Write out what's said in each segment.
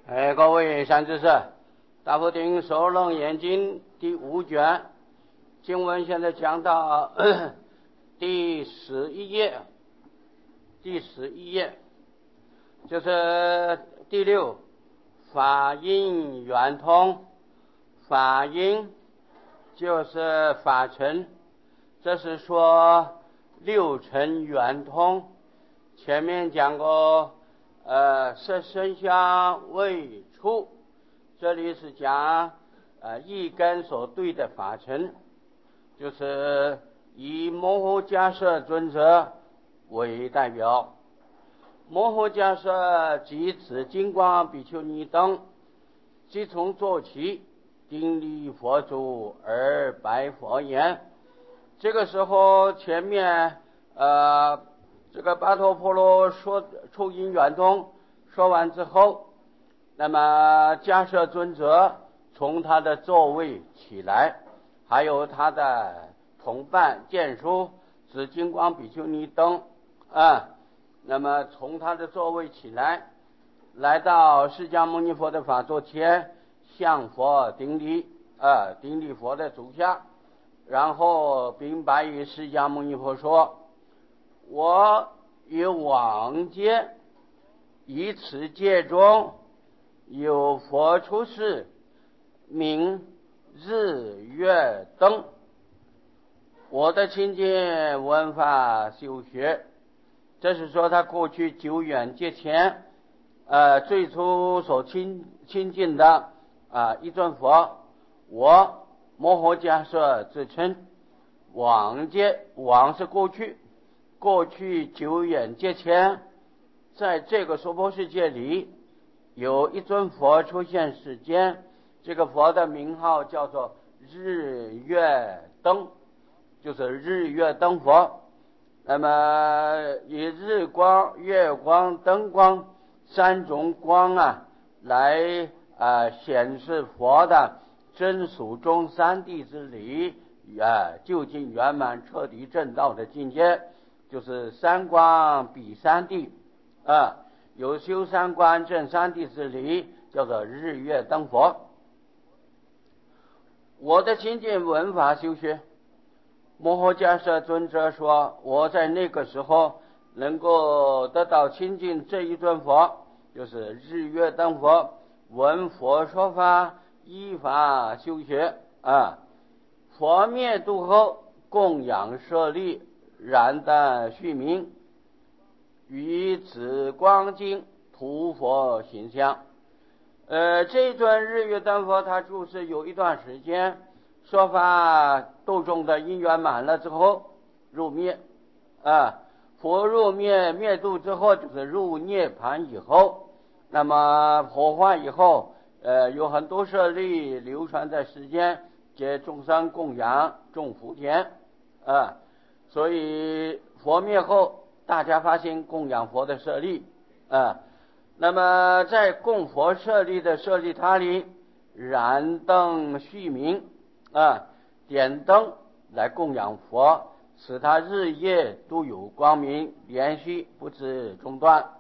各位善知识，大佛顶首楞严经第5卷经文现在讲到第11页，就是第6，法音圆通。法音就是法尘，这是说六尘圆通。前面讲过色声香味触，这里是讲一根所对的法尘，就是以摩诃迦叶尊者为代表。摩诃迦叶即此金光比丘尼等，即从坐起，顶礼佛祖而白佛言。这个时候前面这个巴陀婆罗说触音圆通说完之后，那么迦叶尊者从他的座位起来，还有他的同伴见书紫金光比丘尼等那么从他的座位起来，来到释迦牟尼佛的法座前，向佛顶礼佛的足下，然后并白于释迦牟尼佛说：我于往劫以此界中有佛出世，名日月灯。我的亲近闻法修学，这是说他过去久远劫前最初所亲近的一尊佛。我摩诃迦叶自称往劫，往是过去久远劫前，在这个娑婆世界里有一尊佛出现世间，这个佛的名号叫做日月灯，就是日月灯佛。那么以日光、月光、灯光三种光来显示佛的真俗中三谛之理究竟圆满彻底正道的境界，就是三光比三谛有修三观证三谛之理，叫做日月灯佛。我的亲近闻法修学，摩诃迦叶尊者说，我在那个时候能够得到亲近这一尊佛，就是日月灯佛，闻佛说法，依法修学佛灭度后，供养舍利，燃灯续明，于紫光经涂佛形象。这尊日月灯佛他住世有一段时间，说法度众的因缘满了之后入灭佛入灭度之后，就是入涅盘以后，那么火化以后有很多舍利流传在世间，皆众生供养种福田所以佛灭后大家发心供养佛的舍利那么在供佛舍利的舍利塔里燃灯续明点灯来供养佛，使他日夜都有光明，连续不知中断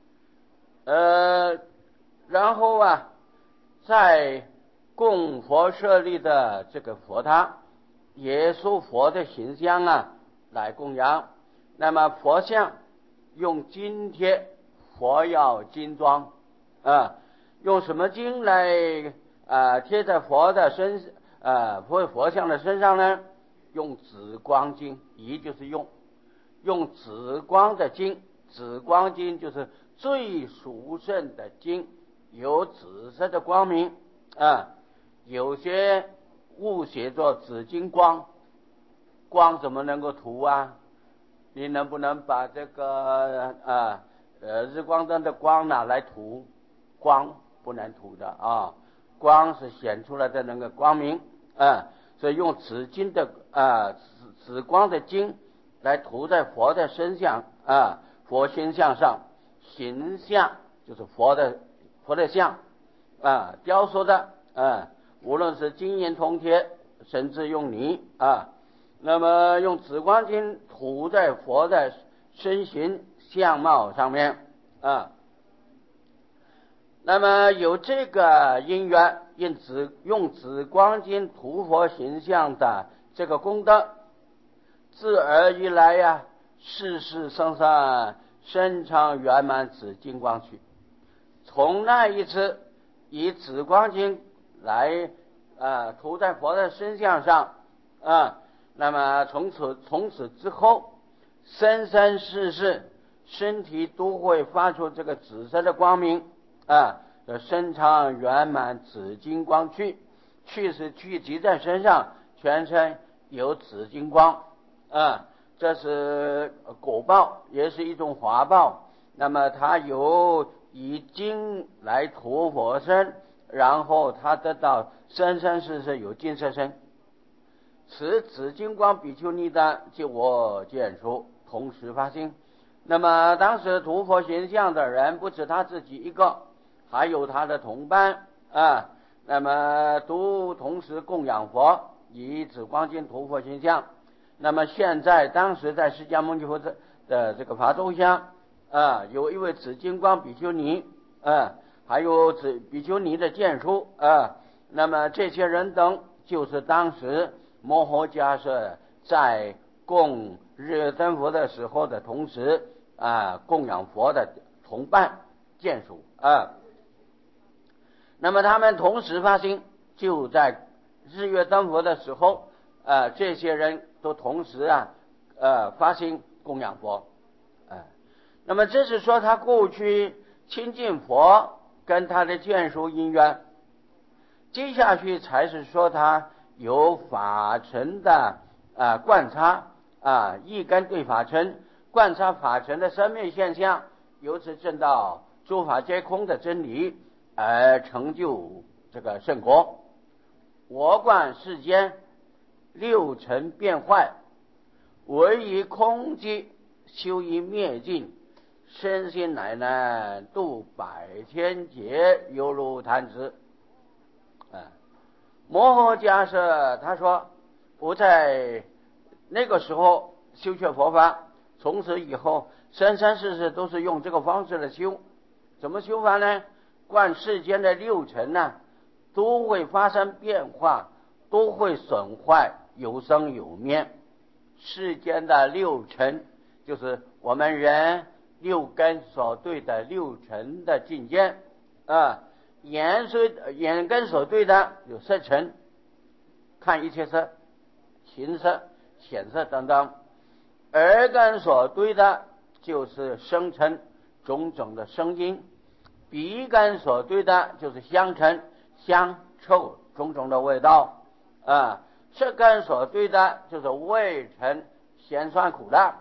然后在供佛舍利的这个佛塔，耶稣佛的形象来供养。那么佛像用金贴，佛要金装用什么金来贴在佛的佛像的身上呢？用紫光金，也就是用紫光的金，紫光金就是最殊胜的金，有紫色的光明有些误写作紫金光，光怎么能够涂你能不能把这个日光灯的光拿来涂？光不能涂的光是显出来的那个光明所以用紫金的紫光的金来涂在佛的身上佛形象上。形象就是佛的像雕塑的无论是金银铜铁，甚至用泥那么用紫光金涂在佛的身形相貌上面那么有这个因缘，用紫光金涂佛形象的这个功德，自而以来呀，世世生生深长圆满紫金光去。从那一次以紫光金来涂在佛的身相上那么从此之后，生生世世身体都会发出这个紫色的光明深长圆满紫金光去是聚集在身上，全身有紫金光这是果报，也是一种华报。那么它由以金来涂佛身，然后它得到生生世世有金色身。此紫金光比丘尼的就我见说同时发心。那么当时涂佛形象的人不止他自己一个，还有他的同伴那么都同时供养佛，以紫光金涂佛形象。那么现在当时在释迦牟尼佛的这个法座下有一位紫金光比丘尼还有比丘尼的见书那么这些人等就是当时摩诃迦叶在供日月灯佛的时候的同时供养佛的同伴见属那么他们同时发心，就在日月灯佛的时候这些人都同时发心供养佛那么这是说他过去亲近佛跟他的眷属因缘。接下去才是说他有法尘的观察一根对法尘，观察法尘的生灭现象，由此证到诸法皆空的真理，而成就这个圣果。我观世间六尘变坏，唯以空寂修以灭尽，身心乃能度百千劫，犹如弹指摩诃迦叶他说，我在那个时候修学佛法，从此以后生生世世都是用这个方式来修。怎么修法呢？观世间的六尘都会发生变化，都会损坏，有生有灭。世间的六尘就是我们人六根所对的六尘的境界眼根所对的有色尘，看一切色、形色、显色等等；耳根所对的就是声尘，种种的声音；鼻根所对的就是香尘，香臭种种的味道舌根所对的就是味尘，咸酸苦辣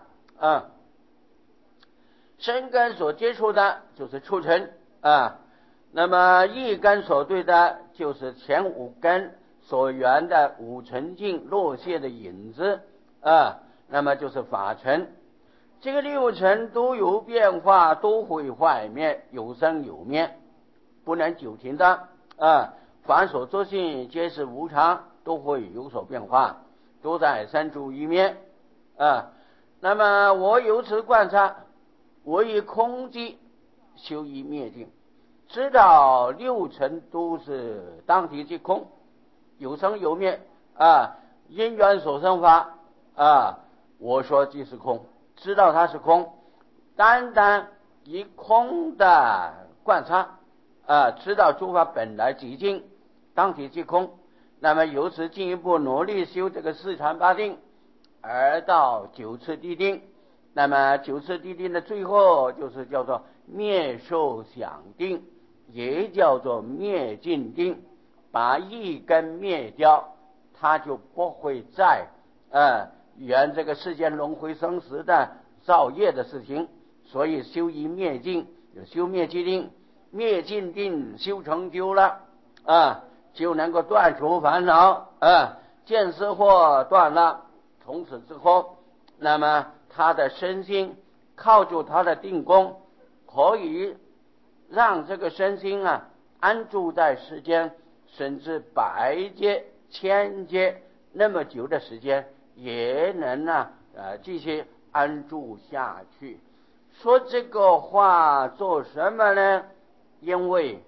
身根所接触的就是触尘那么意根所对的就是前五根所缘的五尘境落谢的影子那么就是法尘。这个六尘都有变化，都会坏灭，有生有灭，不能久停的凡所作性皆是无常，都会有所变化，都在生住一灭那么我由此观察，我以空寂修以灭尽，知道六尘都是当体即空，有生有灭因缘所生法我说即是空，知道它是空，单单以空的观察知道诸法本来寂静，当体即空。那么由此进一步努力修这个四禅八定，而到九次地定。那么九次地定的最后就是叫做灭受想定，也叫做灭尽定。把一根灭掉，它就不会再圆这个世间轮回生死的造业的事情。所以修一灭尽，修灭尽定，灭尽定修成就了就能够断除烦恼见思惑断了。从此之后，那么他的身心靠住他的定功，可以让这个身心安住在世间，甚至百劫千劫那么久的时间也能继续安住下去。说这个话做什么呢？因为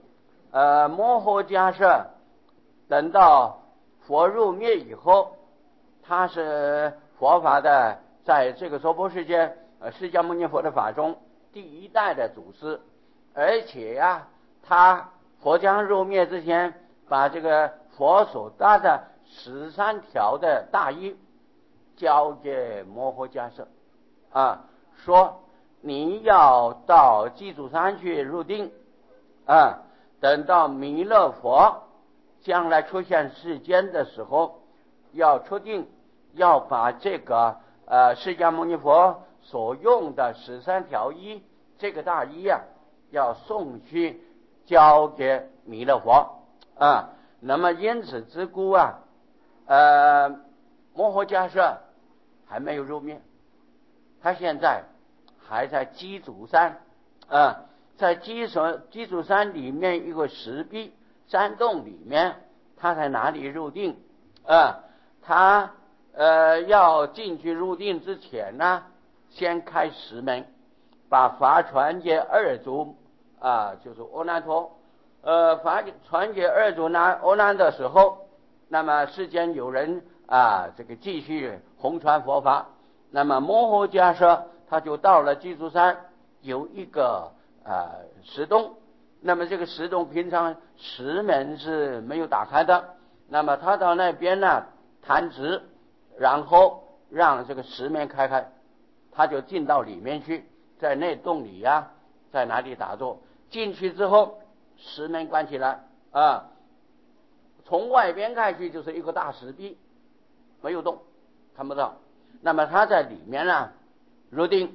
摩诃迦叶等到佛入灭以后，他是佛法的在这个娑婆世界释迦牟尼佛的法中第一代的祖师，而且呀，他佛将入灭之前，把这个佛所搭的13条的大衣交给摩诃迦叶说你要到祭祖山去入定等到弥勒佛将来出现世间的时候，要出定，要把这个释迦牟尼佛所用的13条衣这个大衣要送去交给弥勒佛那么因此之故摩诃迦叶还没有入灭，他现在还在鸡足山在鸡足山里面一个石壁山洞里面，他在哪里入定他要进去入定之前呢，先开石门，把法传给二祖就是阿难陀法传给二祖阿难的时候，那么世间有人这个继续弘传佛法，那么摩诃迦叶他就到了鸡足山，有一个石洞，那么这个石洞平常石门是没有打开的，那么他到那边呢弹指，然后让这个石门开，他就进到里面去，在那洞里在哪里打坐，进去之后石门关起来从外边看去就是一个大石壁，没有动，看不到。那么他在里面入定，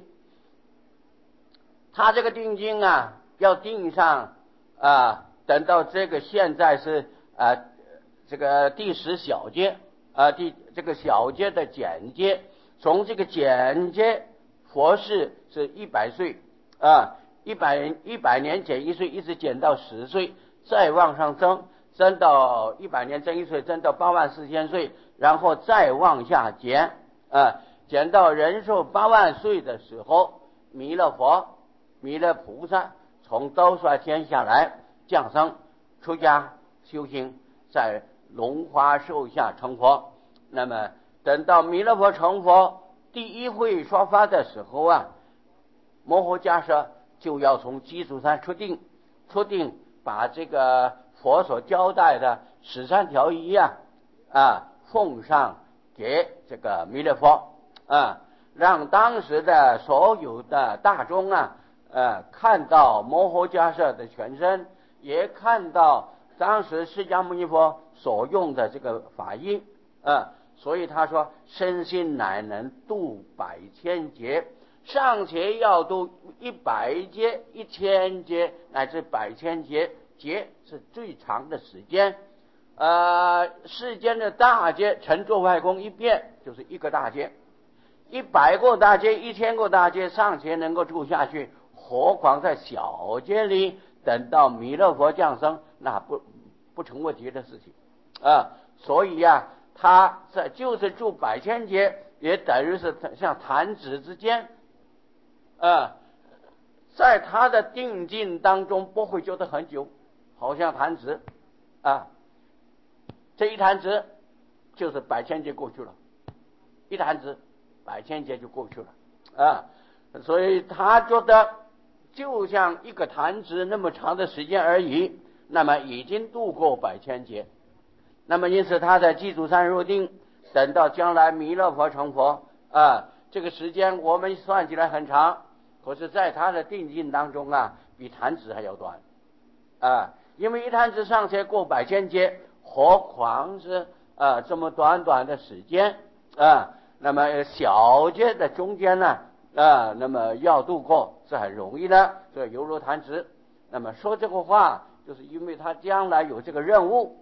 他这个定境要定上等到这个现在是这个第10小节这个小节的简节，从这个简节佛世是100岁100年减1岁，一直减到10岁，再往上增到100年增1岁，增到84000岁，然后再往下减减到人寿8万岁的时候，弥勒菩萨从兜率天下来降生出家修行，在龙华寿下成佛。那么等到弥勒佛成佛第一会说法的时候摩诃迦叶就要从鸡足山出定，把这个佛所交代的13条衣奉上给这个弥勒佛让当时的所有的大众看到摩诃迦叶的全身，也看到当时释迦牟尼佛所用的这个法衣所以他说身心乃能度100,000劫，尚且要度100劫、1000劫乃至100,000劫，劫是最长的时间世间的大劫乘坐外功一遍就是一个大劫，100个大劫、1000个大劫尚且能够住下去，何况在小劫里等到弥勒佛降生，那不成问题的事情所以他就是住100,000劫，也等于是像弹指之间在他的定境当中不会觉得很久，好像弹指这一弹指就是100,000劫过去了，一弹指100,000劫就过去了所以他觉得就像一个弹指那么长的时间而已，那么已经度过100,000劫。那么因此他在鸡足山入定，等到将来弥勒佛成佛这个时间我们算起来很长，可是在他的定境当中比弹指还要短因为一弹指尚且过100,000劫，何况是这么短的时间那么小劫的中间那么要度过是很容易的，所以犹如弹指。那么说这个话就是因为他将来有这个任务。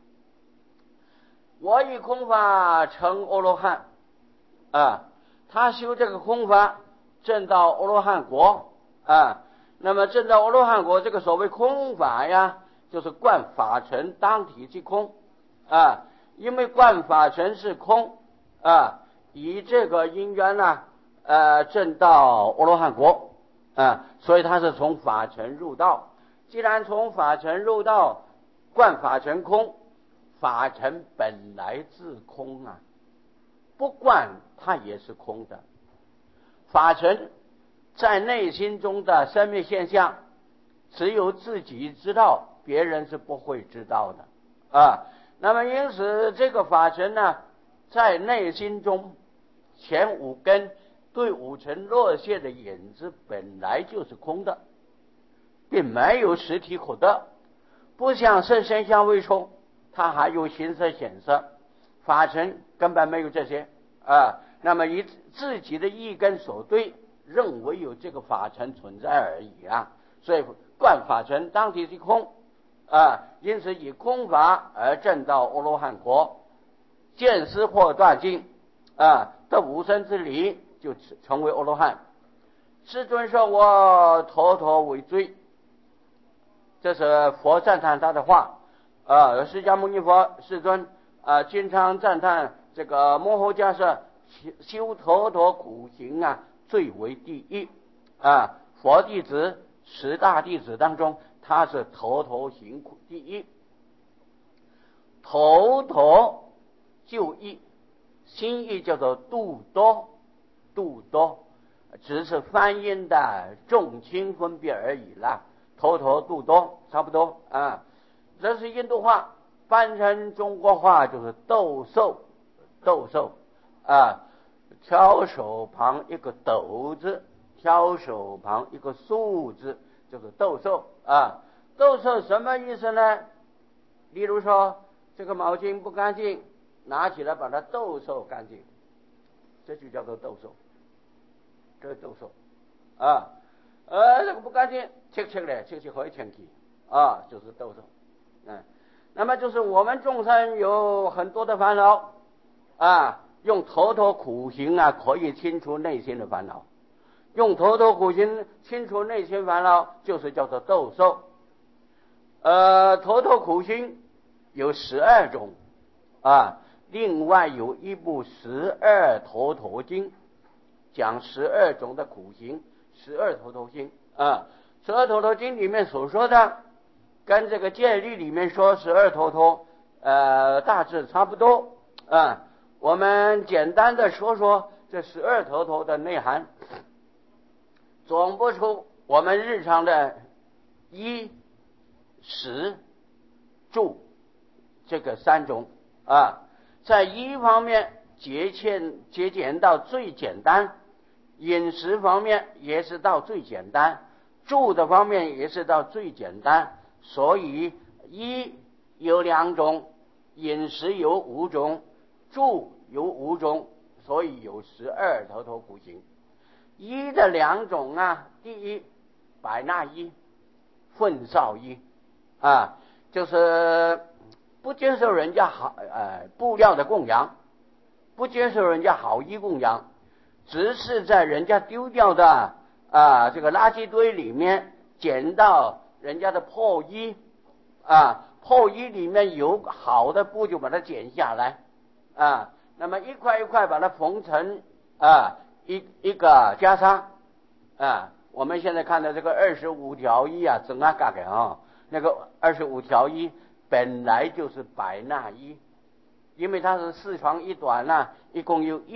我以空法成阿罗汉他修这个空法证到阿罗汉国那么证到阿罗汉国，这个所谓空法就是观法尘当体即空因为观法尘是空以这个因缘证到阿罗汉国所以他是从法尘入道， 既然从法尘入道，观法尘空，法尘本来自空啊，不观它也是空的。法尘在内心中的生命现象，只有自己知道，别人是不会知道的啊。那么因此这个法尘呢，在内心中前五根对五尘落谢的影子本来就是空的，并没有实体可得，不像色声香味触，它还有形色显色，法尘根本没有这些啊。那么以自己的意根所对，认为有这个法尘存在而已啊。所以观法尘当体是空啊，因此以空法而证到阿罗汉果，见思或断尽啊，得无生之理，就成为阿罗汉。世尊说我头头为最，这是佛赞叹他的话啊。释迦牟尼佛世尊啊，经常赞叹这个摩诃迦叶修头陀苦行啊，最为第一啊。佛弟子10大弟子当中，他是头陀行苦第一。头陀就义，心意叫做度多，度多只是翻音的重轻分别而已啦。头陀度多差不多啊。这是印度话，翻成中国话就是斗兽，斗兽啊，挑手旁一个斗字，挑手旁一个竖字，就是斗兽啊。斗兽什么意思呢？例如说这个毛巾不干净，拿起来把它斗兽干净，这就叫做斗兽，这是斗兽啊。这个不干净，切的，切可以清气啊，就是斗兽。那么就是我们众生有很多的烦恼啊，用头陀苦行啊，可以清除内心的烦恼。用头陀苦行清除内心烦恼，就是叫做斗兽。头陀苦行有12种啊，另外有一部12头陀经，讲12种的苦行，12头陀经啊。12头陀经里面所说的，跟这个戒律里面说12头陀大致差不多啊。我们简单的说说这12头陀的内涵，总不出我们日常的衣食住这个3种啊。在衣方面节俭到最简单，饮食方面也是到最简单，住的方面也是到最简单。所以衣有2种，饮食有5种，住有5种，所以有12头陀苦行。衣的2种啊，第一百纳衣，粪扫衣啊，就是不接受人家好布料的供养，不接受人家好衣供养，只是在人家丢掉的这个垃圾堆里面捡到人家的破衣啊，破衣里面有好的布就把它剪下来啊，那么一块一块把它缝成一个袈裟啊。我们现在看到这个25条衣啊，整个那个25条衣本来就是百纳衣，因为它是4长1短啊，一共有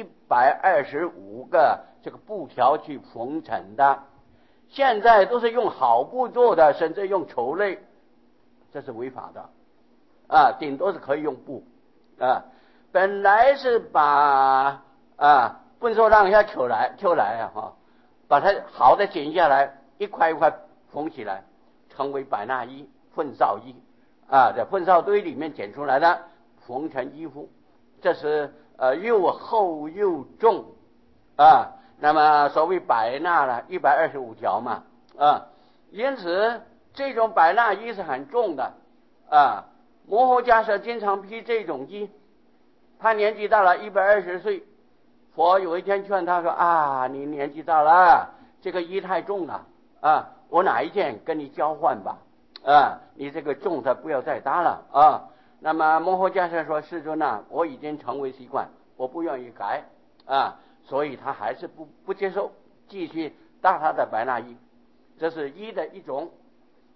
125个这个布条去缝成的。现在都是用好布做的，甚至用绸类，这是违法的啊，顶多是可以用布啊。本来是把不能说让人家抽来把它好的剪下来，一块一块缝起来，成为百纳衣、粪扫衣啊，在粪扫堆里面捡出来的，缝成衣服，这是又厚又重啊。那么所谓百纳呢，125条嘛啊，因此这种百纳衣是很重的啊。摩诃迦叶经常披这种衣，他年纪大了120岁，佛有一天劝他说你年纪大了，这个衣太重了啊，我哪一件跟你交换吧啊，你这个重的不要再搭了啊。那么摩诃迦叶说，世尊啊，我已经成为习惯，我不愿意改啊，所以他还是不接受，继续搭他的百纳衣。这是衣的一种。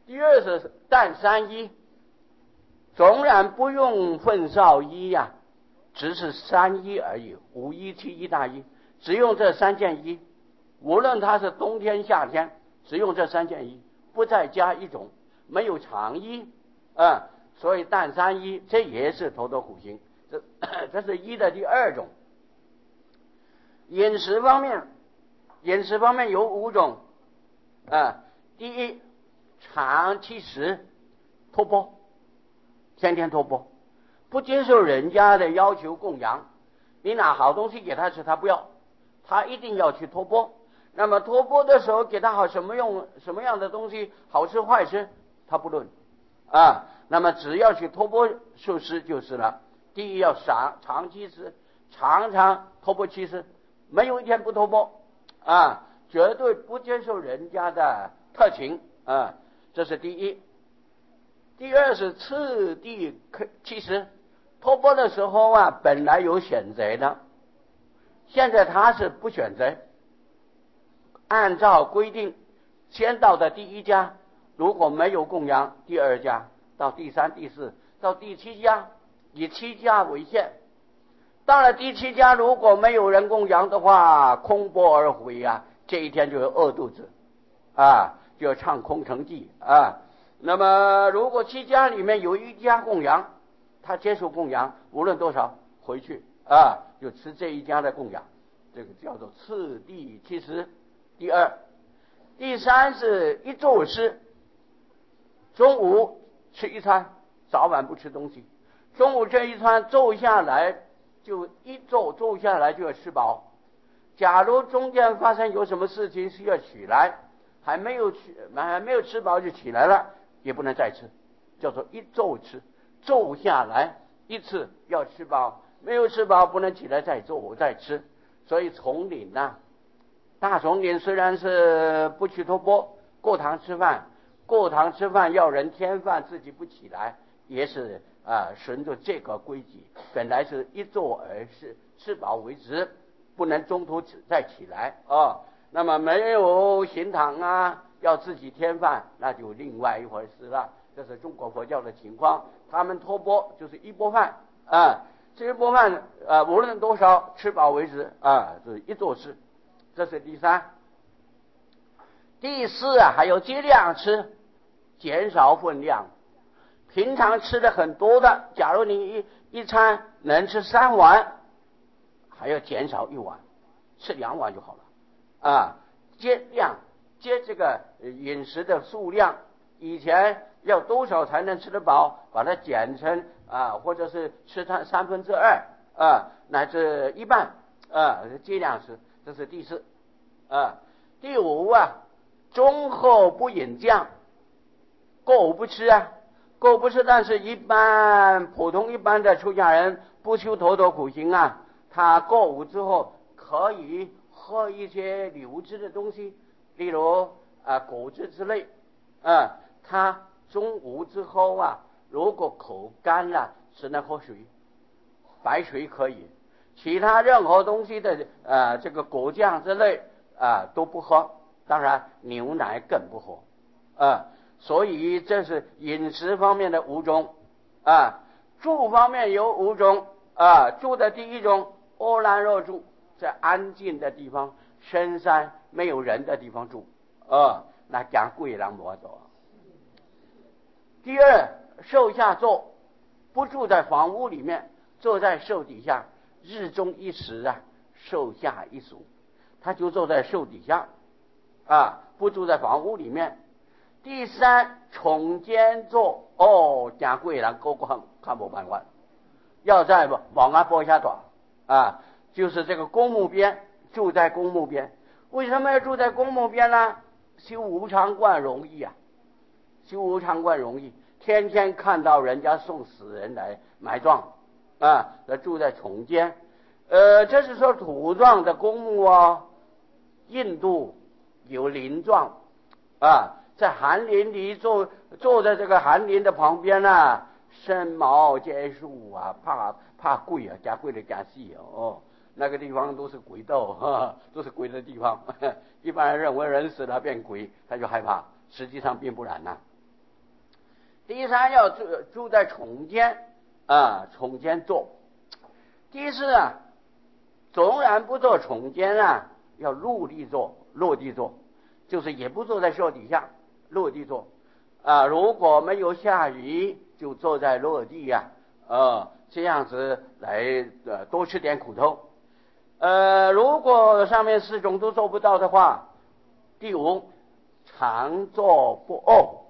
第二是淡三一，纵然不用粪扫一呀，只是三一而已，五一七一大一，只用这三件衣，无论它是冬天夏天，只用这三件衣，不再加一种，没有长衣所以淡三一，这也是头头苦行，这是一的第二种。饮食方面有5种第一，长期食托钵，天天托钵，不接受人家的要求供养，你拿好东西给他吃他不要，他一定要去托钵。那么托钵的时候给他好什么样的东西，好吃坏吃他不论那么只要去托钵受施就是了。第一要长期吃，常常托钵其实没有一天不托钵绝对不接受人家的特情这是第一。第二是次第，其实托钵的时候本来有选择的，现在他是不选择，按照规定先到的第一家，如果没有供养，第二家到第三第四到第七家，以7家为限。到了第7家如果没有人供养的话，空钵而回这一天就有饿肚子就要唱空城计那么如果7家里面有1家供养，他接受供养，无论多少回去就吃这一家的供养，这个叫做次第其实。第二，第三是一昼吃，中午吃一餐，早晚不吃东西，中午这一餐昼下来就一昼下来就要吃饱。假如中间发生有什么事情需要起来，还没有吃饱就起来了，也不能再吃，叫做一昼吃，昼下来一次要吃饱，没有吃饱不能起来再吃。所以丛林大丛林虽然是不去托钵，过堂吃饭要人添饭，自己不起来，也是顺着这个规矩，本来是一昼而食，吃饱为止，不能中途再起来那么没有行堂要自己添饭，那就另外一回事了。这是中国佛教的情况，他们托钵就是一钵饭这一钵饭无论多少吃饱为止是一昼吃。这是第三。第四还有尽量吃，减少分量。平常吃的很多的，假如你一餐能吃3碗，还要减少1碗，吃2碗就好了接这个饮食的数量，以前要多少才能吃得饱，把它减成或者是吃它2/3乃至1半尽量吃。这是第四第五中后不饮酱，过午不吃过午不吃，但是普通一般的出家人不修头头苦行他过午之后可以喝一些流质的东西，例如果汁之类他中午之后如果口干了，只能喝水，白水可以，其他任何东西的这个果酱之类都不喝，当然牛奶更不喝所以这是饮食方面的5种住方面有5种住的第一种阿兰若住，在安静的地方，深山没有人的地方住那讲贵人不走。第二，树下坐，不住在房屋里面，坐在树底下，日中一时树下一宿，他就坐在树底下不住在房屋里面。第三，重间坐讲贵人个看不办法，要在往坡下短就是这个公墓边，住在公墓边。为什么要住在公墓边呢？修无常观容易修无常观容易，天天看到人家送死人来埋葬住在重间这是说土葬的公墓印度有林葬在寒林里坐在这个寒林的旁边深毛结树怕鬼加贵的加细那个地方都是鬼道都是鬼的地方一般人认为人死了变鬼，他就害怕，实际上并不然第三要住在重间重间坐。第四纵然不做重间要落地坐，就是也不坐在树底下，落地坐如果没有下雨就坐在落地这样子来多吃点苦头。如果上面4种都做不到的话，第5常坐不卧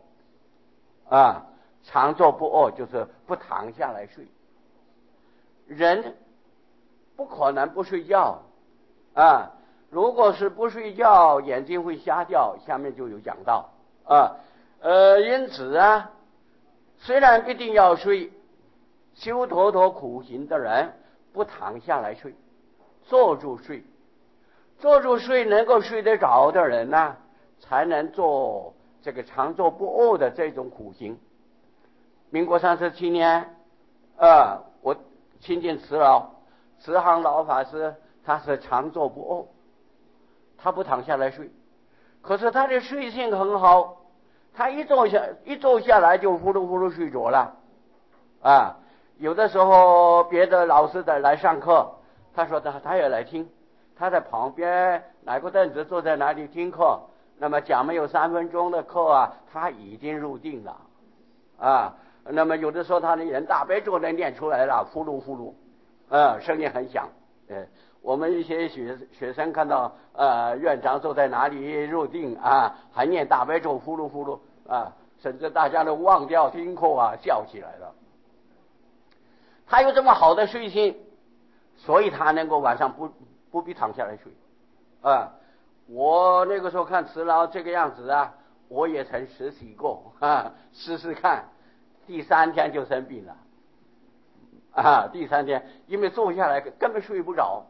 常坐不卧就是不躺下来睡。人不可能不睡觉如果是不睡觉眼睛会瞎掉，下面就有讲到因此虽然一定要睡，修陀陀苦行的人不躺下来睡，坐住睡能够睡得着的人才能做这个常坐不卧的这种苦行。民国37年我亲近慈航老法师，他是常坐不卧，他不躺下来睡，可是他的睡性很好，他一坐下来就呼噜呼噜睡着了有的时候别的老师来上课，他说他也来听，他在旁边哪个凳子坐在哪里听课，那么讲没有3分钟的课他已经入定了那么有的时候他连大悲咒能念出来了，呼噜呼噜声音很响我们一些学生看到院长坐在哪里入定还念大悲咒呼噜呼噜甚至大家都忘掉听课笑起来了。他有这么好的睡性，所以他能够晚上不必躺下来睡我那个时候看慈老这个样子我也曾实习过试试看，第3天就生病了第3天因为坐下来根本睡不着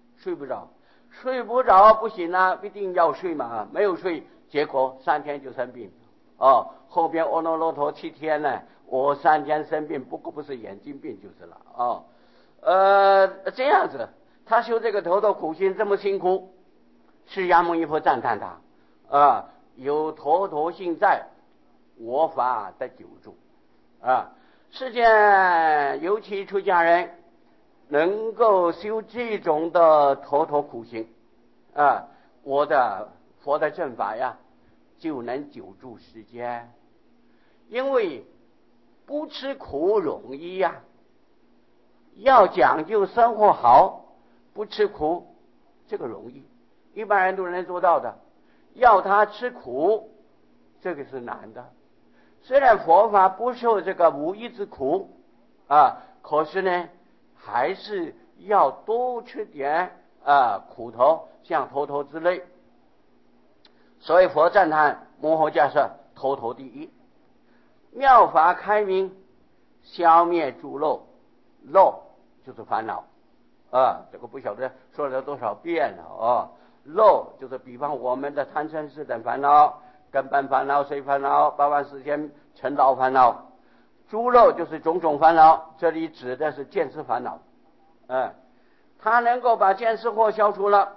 不行一定要睡嘛，没有睡结果3天就生病后边阿耨罗陀7天呢，我3天生病，不过不是眼睛病就是了这样子他修这个头陀苦行这么辛苦，释迦牟尼佛赞叹他有陀陀性在，我法得久住世间尤其出家人能够修这种的陀陀苦行我的佛的正法就能久住世间。因为不吃苦容易要讲究生活好，不吃苦这个容易，一般人都能做到的，要他吃苦这个是难的。虽然佛法不受这个无义之苦可是呢还是要多吃点苦头，像头头之类。所以佛赞叹摩诃迦叶头头第一，妙法开明，消灭诸漏就是烦恼这个不晓得说了多少遍了漏就是比方我们的贪嗔痴等烦恼，根本烦恼、随烦恼、84000尘劳烦恼。诸漏就是种种烦恼，这里指的是见思烦恼他能够把见思惑消除了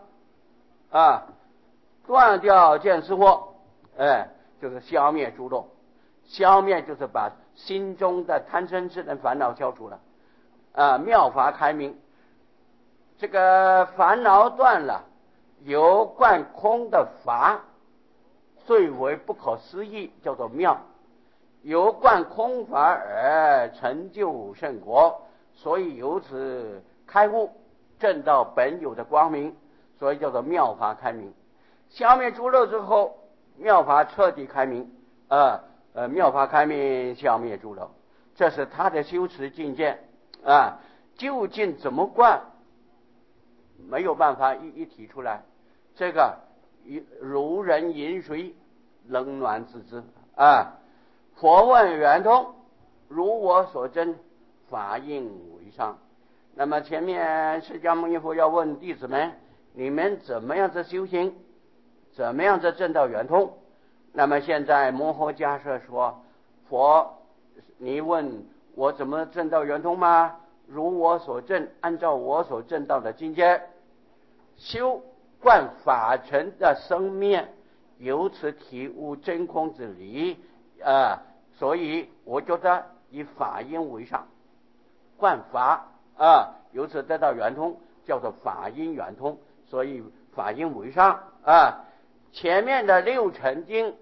断掉见思惑就是消灭诸漏。消灭就是把心中的贪嗔痴等烦恼消除了妙法开明，这个烦恼断了，有贯空的法最为不可思议，叫做妙。有贯空法而成就圣果，所以由此开悟证到本有的光明，所以叫做妙法开明。消灭诸漏之后，妙法彻底开明妙法开明，消灭诸漏，这是他的修持境界究竟怎么贯没有办法一提出来，这个如人饮水，冷暖自知佛问圆通，如我所证，法应为上。那么前面释迦牟尼佛要问弟子们，你们怎么样子修行，怎么样子证到圆通？那么现在摩诃迦叶说，佛你问我怎么证到圆通吗？如我所证，按照我所证到的境界，修贯法尘的生灭，由此体悟真空之理所以我觉得以法音为上，观法由此得到圆通，叫做法音圆通。所以法音为上前面的六尘经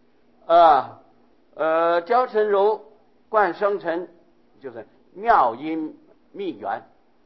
焦尘如观生尘，就是妙音密圆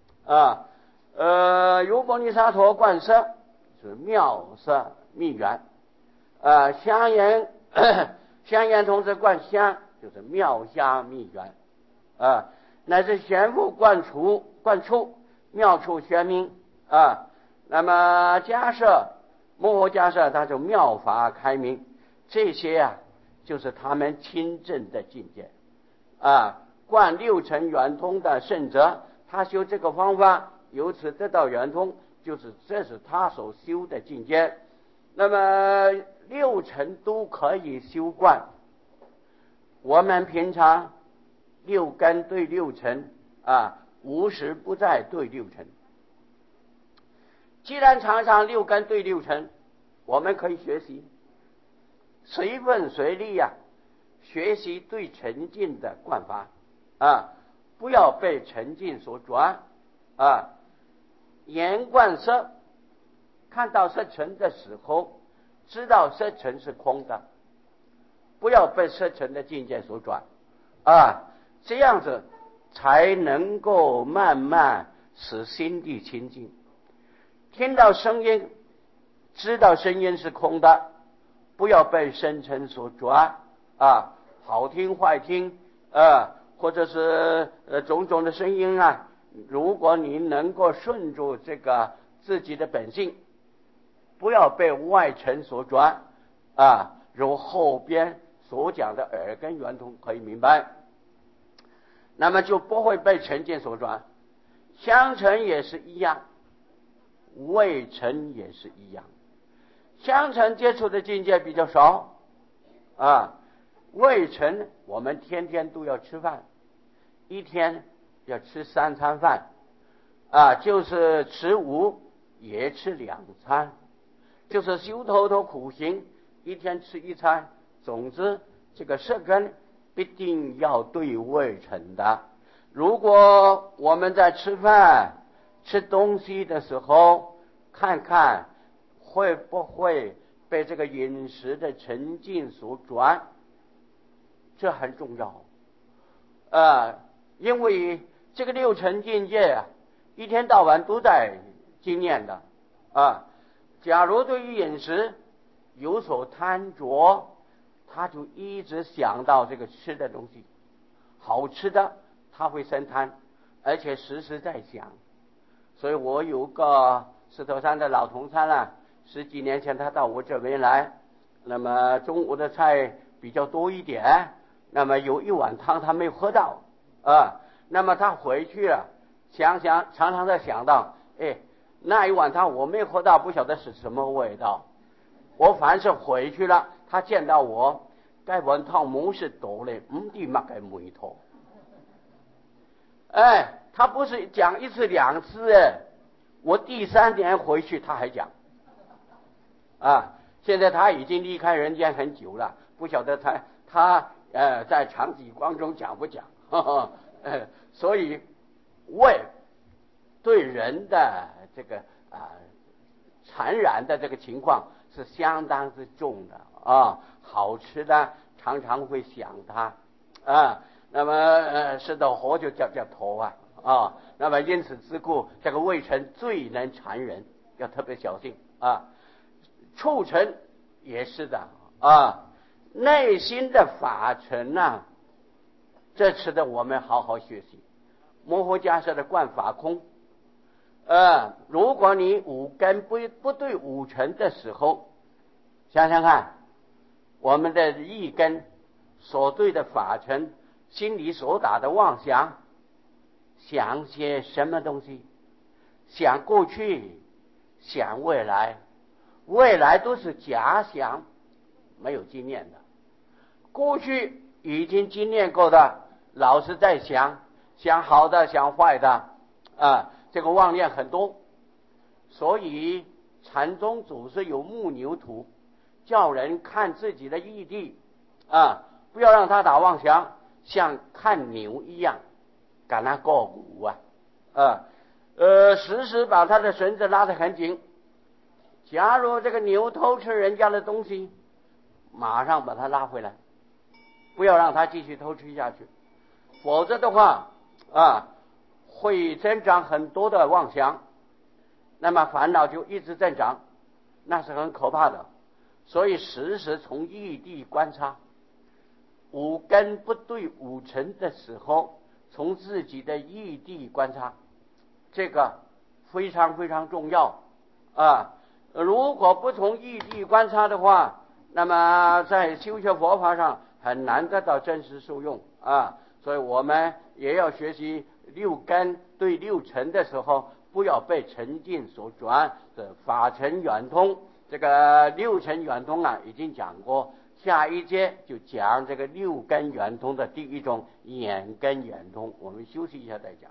如波尼沙陀观色，是妙色密圆香言同志观香，就是妙香密圆乃至玄复观处妙处玄明那么迦摄摩诃迦摄，它就妙法开明，这些就是他们亲证的境界观六尘圆通的圣者，他修这个方法，由此得到圆通，这是他所修的境界。那么六尘都可以修观，我们平常六根对六尘无时不在对六尘。既然常常六根对六尘，我们可以学习随分随力学习对沉静的观法不要被沉静所转言观色，看到色尘的时候，知道色尘是空的，不要被色尘的境界所转这样子才能够慢慢使心地清净。听到声音，知道声音是空的，不要被声尘所转好听坏听或者是种种的声音如果你能够顺住这个自己的本性，不要被外尘所转如后边所讲的耳根圆通可以明白，那么就不会被尘境所转。香尘也是一样，味尘也是一样。香尘接触的境界比较少味尘我们天天都要吃饭，一天要吃3餐饭就是吃5也吃2餐，就是修头头苦行，一天吃1餐。总之这个舌根必定要对味尘的。如果我们在吃饭吃东西的时候，看看会不会被这个饮食的沉静所转，这很重要因为这个六尘境界一天到晚都在经验的假如对于饮食有所贪着，他就一直想到这个吃的东西好吃的，他会生贪，而且时时在想。所以我有个石头山的老同参10几年前他到我这边来，那么中午的菜比较多一点，那么有一碗汤他没有喝到那么他回去了常常在想到那一碗汤我没有喝到，不晓得是什么味道。我凡是回去了，他见到我，该碗汤冇是多嘞，唔知乜嘅味道他不是讲1次2次我第3年回去他还讲现在他已经离开人间很久了，不晓得他在长吉光中讲不讲所以味对人的这个传染的这个情况是相当之重的好吃的常常会想它那么吃到活就叫头那么因此之故，这个味尘最能缠人，要特别小心触尘也是的内心的法尘这次的我们好好学习摩诃迦摄的观法空如果你五根不对五尘的时候，想想看我们的意根所对的法尘，心里所打的妄想，想些什么东西？想过去，想未来，未来都是假想，没有经验的。过去已经经验过的，老是在想好的，想坏的这个妄念很多。所以禅宗祖是有木牛图，叫人看自己的义谛不要让他打妄想，像看牛一样，赶他过骨时时把他的绳子拉得很紧。假如这个牛偷吃人家的东西，马上把他拉回来，不要让他继续偷吃下去，否则的话会增长很多的妄想，那么烦恼就一直增长，那是很可怕的。所以时时从异地观察，五根不对五尘的时候，从自己的异地观察，这个非常非常重要如果不从异地观察的话，那么在修学佛法上很难得到真实受用所以我们也要学习六根对六尘的时候，不要被尘境所转，这法尘圆通。这个六尘圆通已经讲过，下一节就讲这个六根圆通的第一种眼根圆通，我们休息一下再讲。